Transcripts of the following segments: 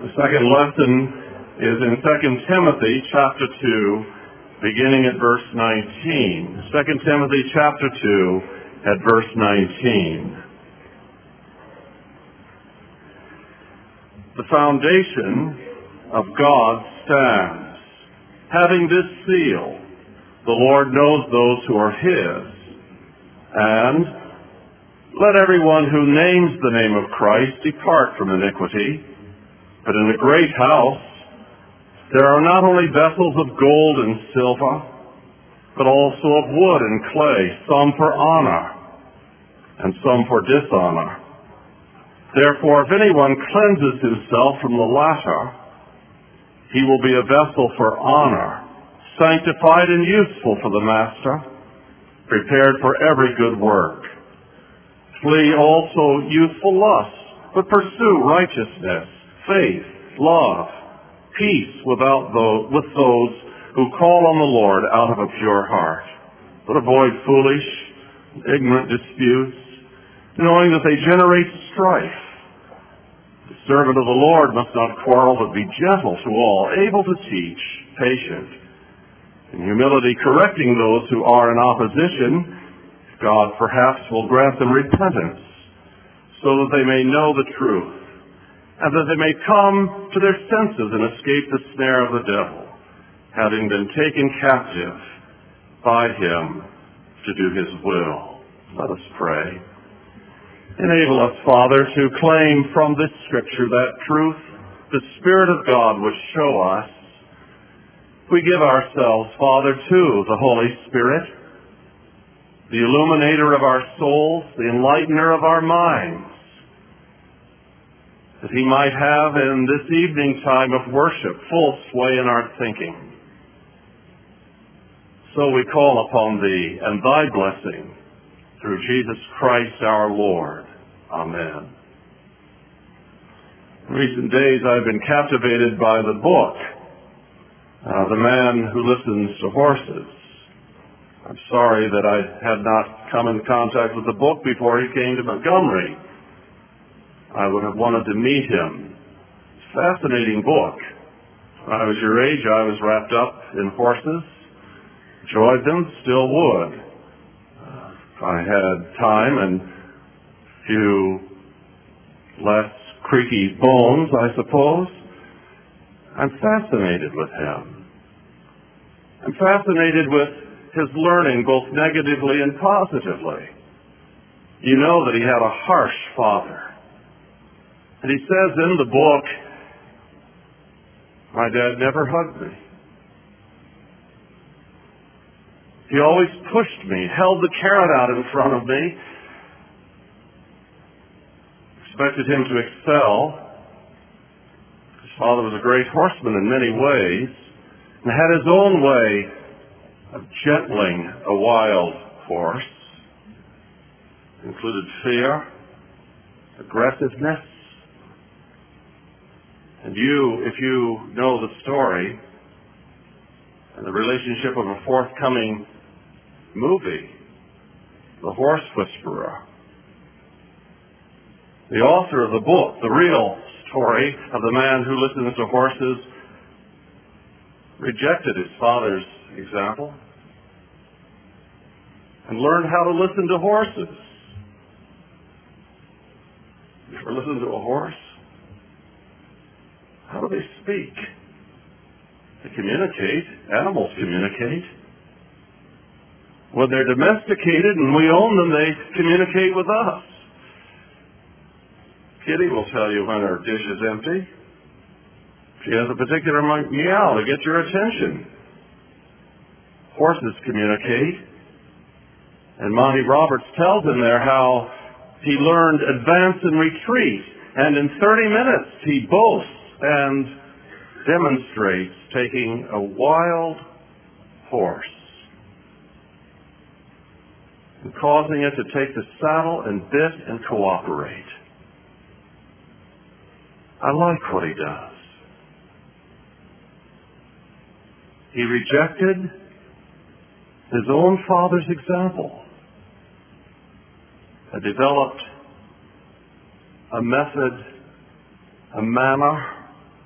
The second lesson is in 2 Timothy chapter 2, beginning at verse 19. 2 Timothy chapter 2 at verse 19. The foundation of God stands. Having this seal, the Lord knows those who are his. And let everyone who names the name of Christ depart from iniquity. But in the great house there are not only vessels of gold and silver, but also of wood and clay, some for honor and some for dishonor. Therefore, if anyone cleanses himself from the latter, he will be a vessel for honor, sanctified and useful for the master, prepared for every good work. Flee also youthful lusts, but pursue righteousness, faith, love, peace with those who call on the Lord out of a pure heart. But avoid foolish, ignorant disputes, knowing that they generate strife. The servant of the Lord must not quarrel, but be gentle to all, able to teach, patient, in humility correcting those who are in opposition. God perhaps will grant them repentance, so that they may know the truth, and that they may come to their senses and escape the snare of the devil, having been taken captive by him to do his will. Let us pray. Enable us, Father, to claim from this Scripture that truth the Spirit of God would show us. We give ourselves, Father, to the Holy Spirit, the illuminator of our souls, the enlightener of our minds, that he might have in this evening time of worship full sway in our thinking. So we call upon thee and thy blessing through Jesus Christ our Lord. Amen. In recent days I've been captivated by the book, The Man Who Listens to Horses. I'm sorry that I had not come in contact with the book before he came to Montgomery. I would have wanted to meet him. It's a fascinating book. When I was your age, I was wrapped up in horses, enjoyed them, still would. If I had time and a few less creaky bones, I suppose. I'm fascinated with him. I'm fascinated with his learning, both negatively and positively. You know that he had a harsh father. And he says in the book, my dad never hugged me. He always pushed me, held the carrot out in front of me, expected him to excel. His father was a great horseman in many ways, and had his own way of gentling a wild horse. It included fear, aggressiveness. And if you know the story and the relationship of a forthcoming movie, The Horse Whisperer, the author of the book, the real story of the man who listens to horses, rejected his father's example and learned how to listen to horses. You ever listen to a horse? How do they speak? They communicate. Animals communicate. When they're domesticated and we own them, they communicate with us. Kitty will tell you when her dish is empty. She has a particular meow to get your attention. Horses communicate. And Monty Roberts tells in there how he learned advance and retreat. And in 30 minutes he boasts and demonstrates taking a wild horse and causing it to take the saddle and bit and cooperate. I like what he does. He rejected his own father's example, had developed a method, a manner,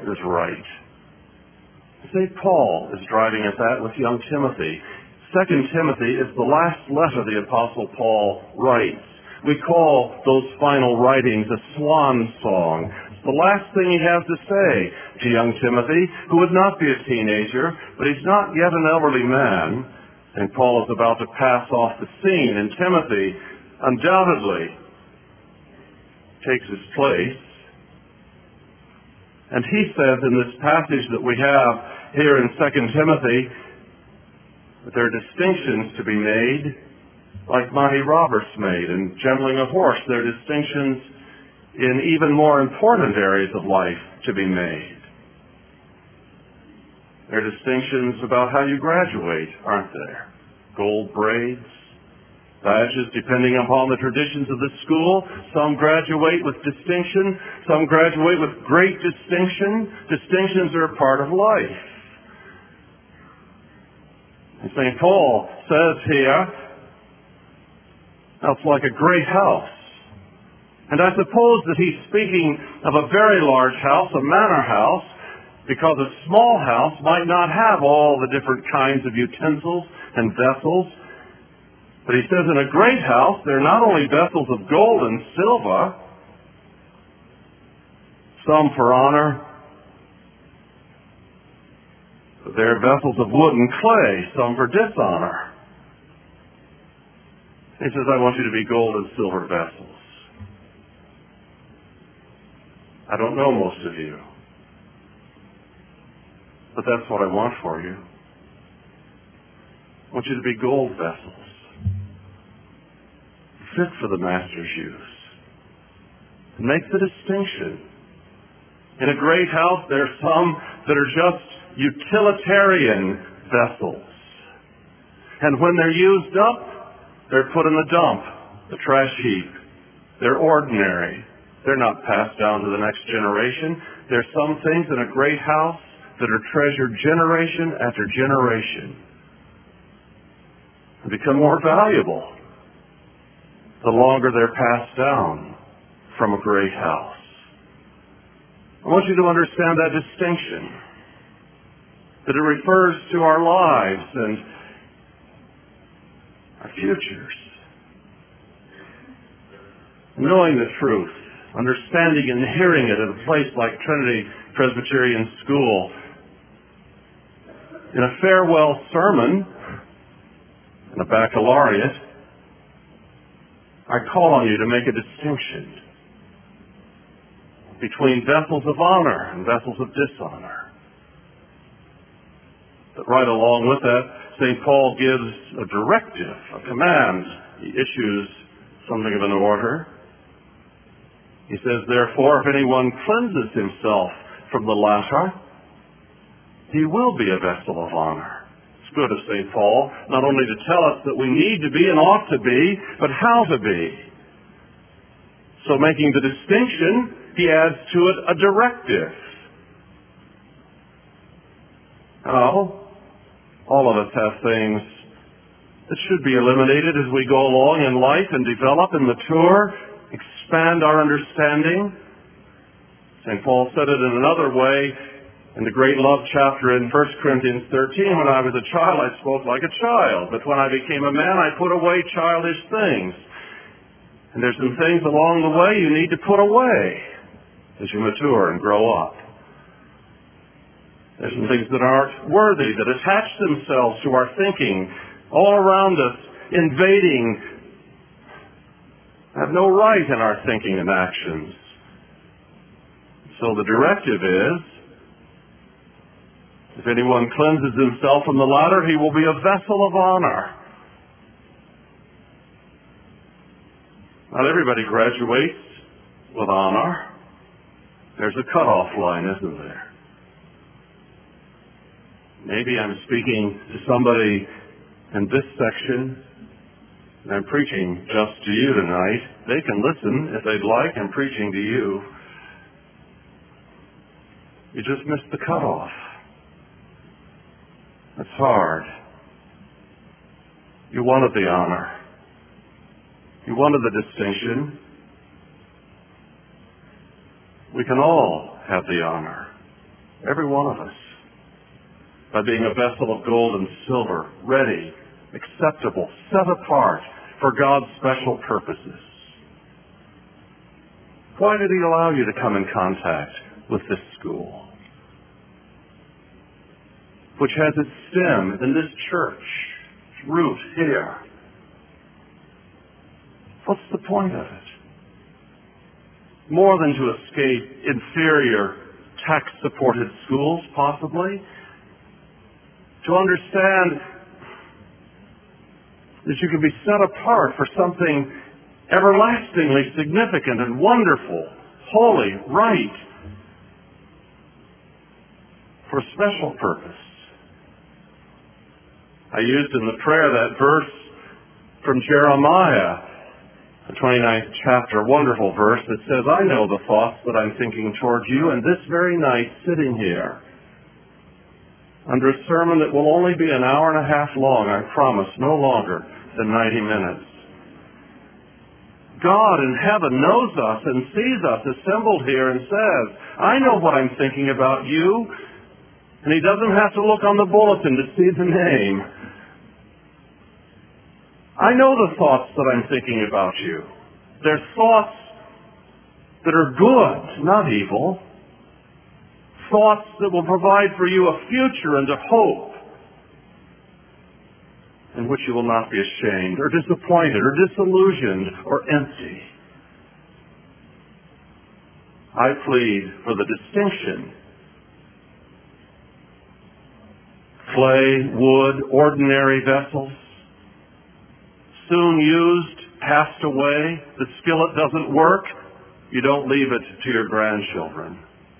is right. St. Paul is driving at that with young Timothy. 2 Timothy is the last letter the Apostle Paul writes. We call those final writings a swan song. It's the last thing he has to say to young Timothy, who would not be a teenager, but he's not yet an elderly man. St. Paul is about to pass off the scene, and Timothy undoubtedly takes his place. And he says in this passage that we have here in 2 Timothy that there are distinctions to be made, like Monty Roberts made in Gentling a Horse. There are distinctions in even more important areas of life to be made. There are distinctions about how you graduate, aren't there? Gold braids, badges depending upon the traditions of the school. Some graduate with distinction. Some graduate with great distinction. Distinctions are a part of life. And St. Paul says here, it's like a great house. And I suppose that he's speaking of a very large house, a manor house, because a small house might not have all the different kinds of utensils and vessels. But he says in a great house, there are not only vessels of gold and silver, some for honor, but there are vessels of wood and clay, some for dishonor. He says, I want you to be gold and silver vessels. I don't know most of you, but that's what I want for you. I want you to be gold vessels, fit for the Master's use. Make the distinction. In a great house, there are some that are just utilitarian vessels. And when they're used up, they're put in the dump, the trash heap. They're ordinary. They're not passed down to the next generation. There are some things in a great house that are treasured generation after generation and become more valuable the longer they're passed down from a great house. I want you to understand that distinction, that it refers to our lives and our futures. Knowing the truth, understanding and hearing it at a place like Trinity Presbyterian School, in a farewell sermon, in a baccalaureate, I call on you to make a distinction between vessels of honor and vessels of dishonor. But right along with that, St. Paul gives a directive, a command. He issues something of an order. He says, therefore, if anyone cleanses himself from the latter, he will be a vessel of honor. It's good of St. Paul, not only to tell us that we need to be and ought to be, but how to be. So making the distinction, he adds to it a directive. Now, all of us have things that should be eliminated as we go along in life and develop and mature, expand our understanding. St. Paul said it in another way in the great love chapter in 1 Corinthians 13. When I was a child, I spoke like a child, but when I became a man, I put away childish things. And there's some things along the way you need to put away as you mature and grow up. There's some things that aren't worthy, that attach themselves to our thinking all around us, invading, have no right in our thinking and actions. So the directive is, if anyone cleanses himself from the latter, he will be a vessel of honor. Not everybody graduates with honor. There's a cutoff line, isn't there? Maybe I'm speaking to somebody in this section, and I'm preaching just to you tonight. They can listen if they'd like. I'm preaching to you. You just missed the cutoff. That's hard. You wanted the honor. You wanted the distinction. We can all have the honor. every one of us, by being a vessel of gold and silver, ready, acceptable, set apart for God's special purposes. Why did he allow you to come in contact with this school, which has its stem in this church, its root here? What's the point of it? More than to escape inferior tax-supported schools, possibly. To understand that you can be set apart for something everlastingly significant and wonderful, holy, right, for a special purpose. I used in the prayer that verse from Jeremiah, the 29th chapter, a wonderful verse that says, I know the thoughts that I'm thinking toward you, and this very night, sitting here, under a sermon that will only be an hour and a half long, I promise, no longer than 90 minutes. God in heaven knows us and sees us assembled here and says, I know what I'm thinking about you. And he doesn't have to look on the bulletin to see the name. I know the thoughts that I'm thinking about you. They're thoughts that are good, not evil. Thoughts that will provide for you a future and a hope in which you will not be ashamed or disappointed or disillusioned or empty. I plead for the distinction. Clay, wood, ordinary vessels, soon used, passed away, the skillet doesn't work, you don't leave it to your grandchildren.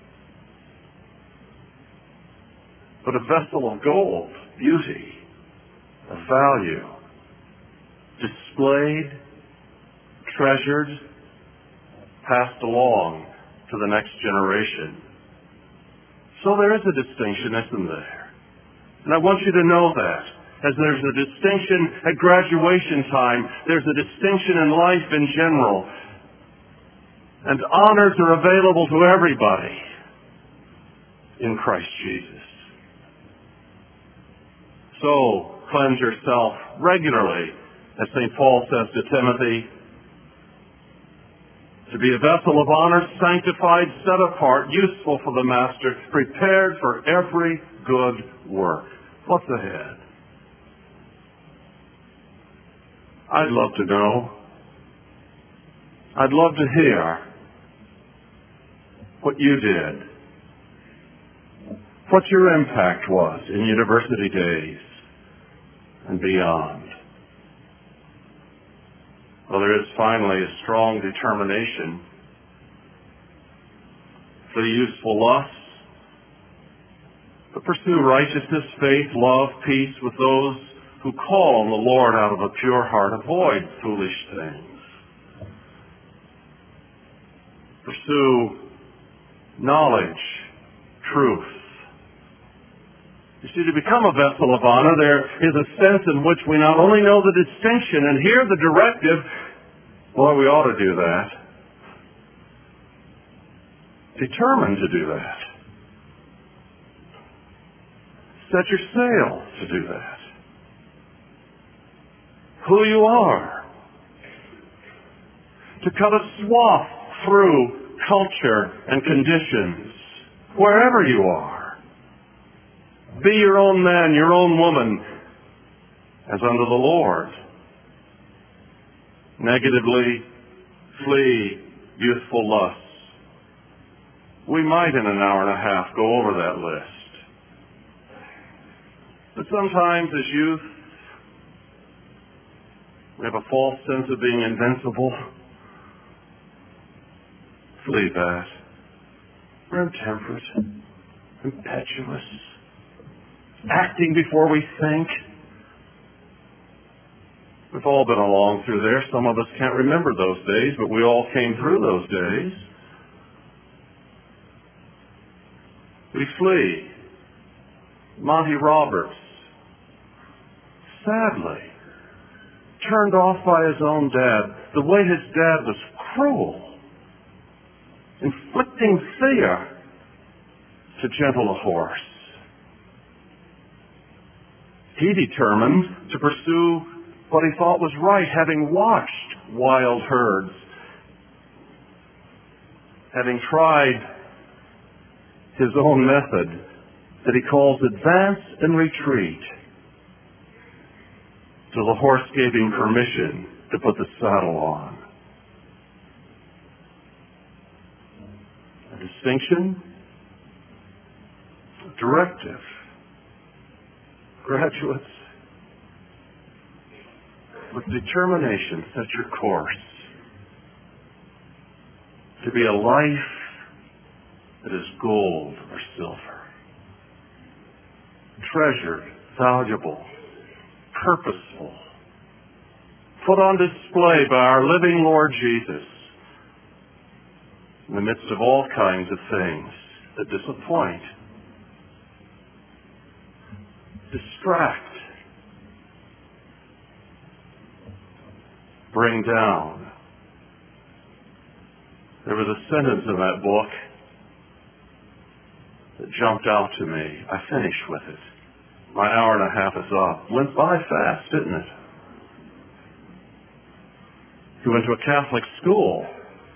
But a vessel of gold, beauty, of value, displayed, treasured, passed along to the next generation. So there is a distinction, isn't there? And I want you to know that. As there's a distinction at graduation time, there's a distinction in life in general. And honors are available to everybody in Christ Jesus. So, cleanse yourself regularly, as St. Paul says to Timothy, to be a vessel of honor, sanctified, set apart, useful for the master, prepared for every good work. What's ahead? I'd love to know. I'd love to hear what you did, what your impact was in university days and beyond. Well, there is finally a strong determination for the useful lusts, but pursue righteousness, faith, love, peace with those who call on the Lord out of a pure heart. Avoid foolish things. Pursue knowledge, truth. You see, to become a vessel of honor, there is a sense in which we not only know the distinction and hear the directive, boy, we ought to do that. Determined to do that. Set your sail to do that. Who you are. To cut a swath through culture and conditions, wherever you are. Be your own man, your own woman, as unto the Lord. Negatively, flee youthful lusts. We might in an hour and a half go over that list. But sometimes as youth, we have a false sense of being invincible. Flee that. We're intemperate, impetuous, acting before we think. We've all been along through there. Some of us can't remember those days, but we all came through those days. We flee. Monty Roberts, sadly, turned off by his own dad, the way his dad was cruel, inflicting fear to gentle a horse. He determined to pursue what he thought was right, having watched wild herds, having tried his own method that he calls advance and retreat, till the horse gave him permission to put the saddle on. A distinction, a directive. Graduates, with determination, set your course to be a life that is gold or silver, treasured, valuable, purposeful, put on display by our living Lord Jesus in the midst of all kinds of things that disappoint, distract, bring down. There was a sentence in that book that jumped out to me. I finished with it. My hour and a half is up. Went by fast, didn't it? He went to a Catholic school.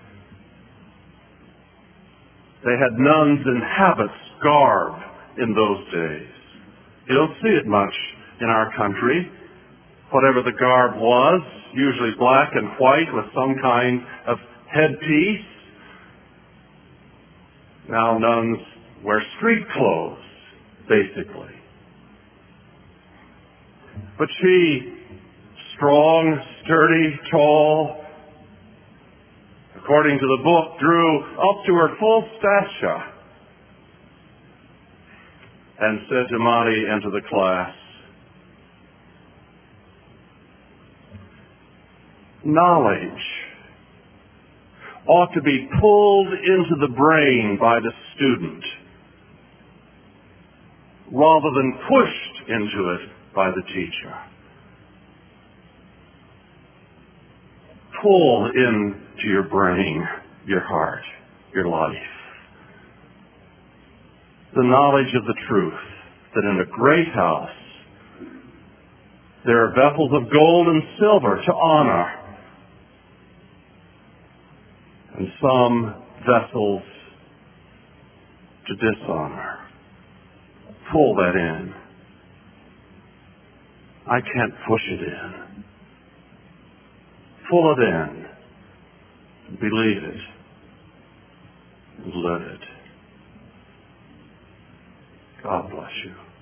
They had nuns in habits, garb in those days. You don't see it much in our country. Whatever the garb was, usually black and white with some kind of headpiece. Now nuns wear street clothes, basically. But she, strong, sturdy, tall, according to the book, drew up to her full stature and said to Monty and to the class, knowledge ought to be pulled into the brain by the student rather than pushed into it by the teacher. Pull into your brain, your heart, your life, the knowledge of the truth that in a great house there are vessels of gold and silver to honor, and some vessels to dishonor. Pull that in. I can't push it in. Pull it in. Believe it. And live it. God bless you.